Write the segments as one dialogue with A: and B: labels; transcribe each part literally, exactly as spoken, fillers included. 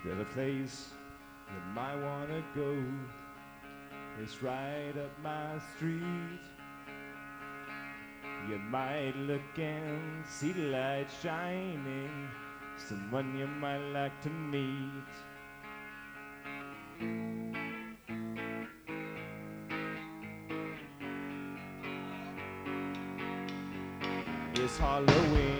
A: There's a place you might wanna go. It's right up my street. You might look and see the light shining, someone you might like to meet. It's Halloween.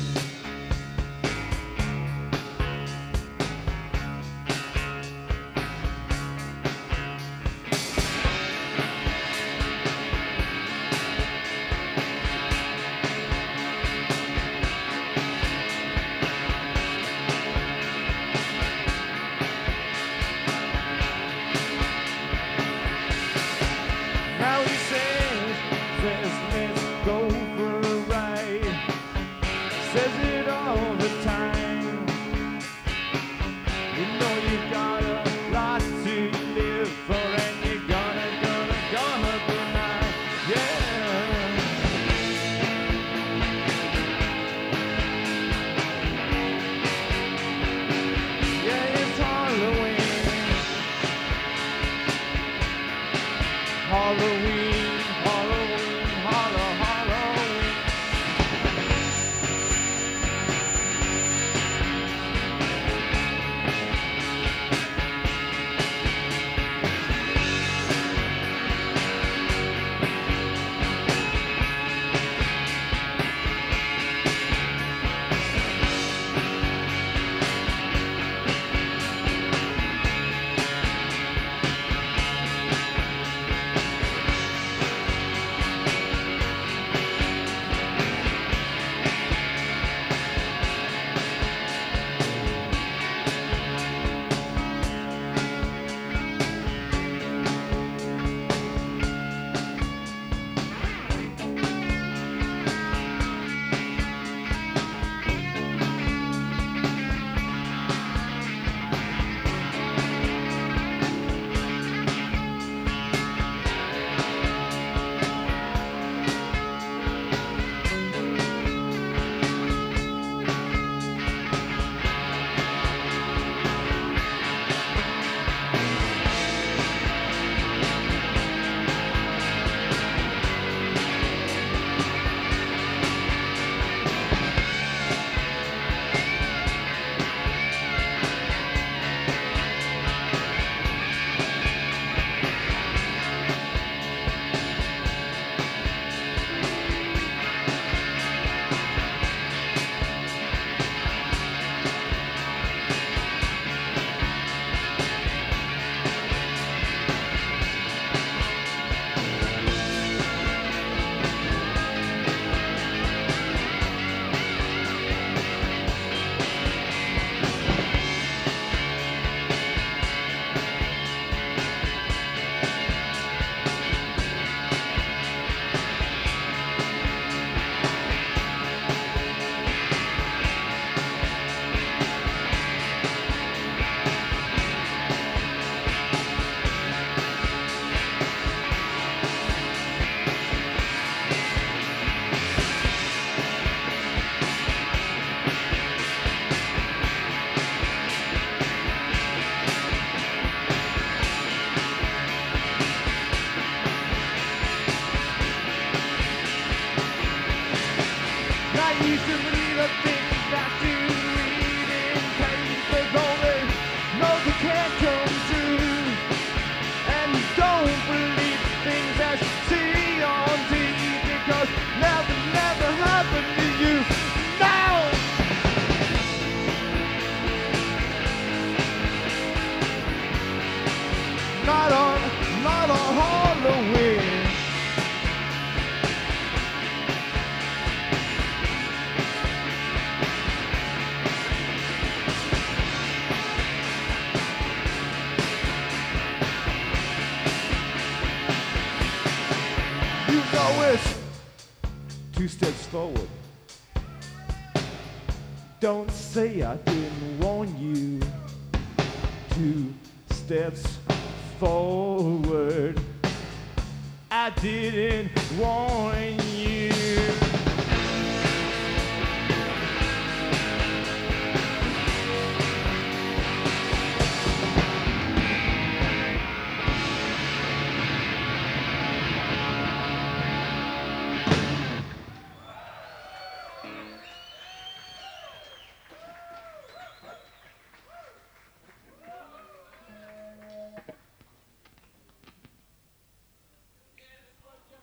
A: Now he says, says let's go for a ride. Says it all the time. You know you got a lot to live for, and you're gonna, gonna, gonna be mine. Yeah. Yeah, it's Halloween. Halloween, Halloween, Hallow, Halloween. Not usually the things that you read in papers only know they can't come true. And don't believe things that you see on T V, because never, never happened to you. Now! Not on, not on Halloween. You know it's two steps forward. Don't say I didn't warn you. Two steps forward. I didn't warn